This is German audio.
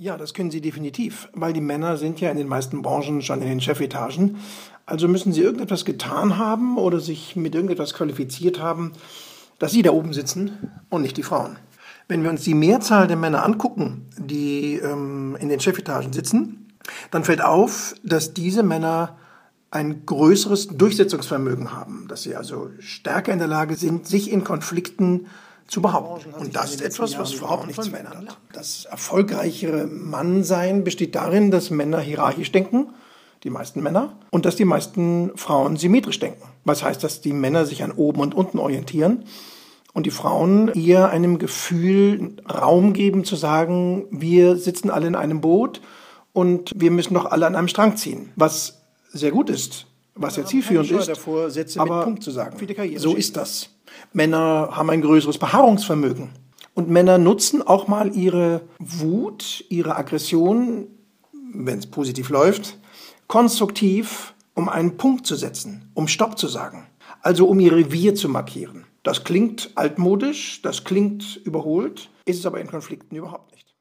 Ja, das können sie definitiv, weil die Männer sind ja in den meisten Branchen schon in den Chefetagen. Also müssen sie irgendetwas getan haben oder sich mit irgendetwas qualifiziert haben, dass sie da oben sitzen und nicht die Frauen. Wenn wir uns die Mehrzahl der Männer angucken, die in den Chefetagen sitzen, dann fällt auf, dass diese Männer ein größeres Durchsetzungsvermögen haben, dass sie also stärker in der Lage sind, sich in Konflikten zu behaupten. Und das ist etwas, was überhaupt nichts verändert. Das erfolgreichere Mannsein besteht darin, dass Männer hierarchisch denken, die meisten Männer, und dass die meisten Frauen symmetrisch denken. Was heißt, dass die Männer sich an oben und unten orientieren und die Frauen eher einem Gefühl Raum geben, zu sagen, wir sitzen alle in einem Boot und wir müssen doch alle an einem Strang ziehen. Was sehr gut ist, was ja zielführend ist, davor, Sätze aber mit Punkt zu sagen. So ist das. Männer haben ein größeres Beharrungsvermögen. Und Männer nutzen auch mal ihre Wut, ihre Aggression, wenn es positiv läuft, konstruktiv, um einen Punkt zu setzen, um Stopp zu sagen. Also um ihr Revier zu markieren. Das klingt altmodisch, das klingt überholt, ist es aber in Konflikten überhaupt nicht.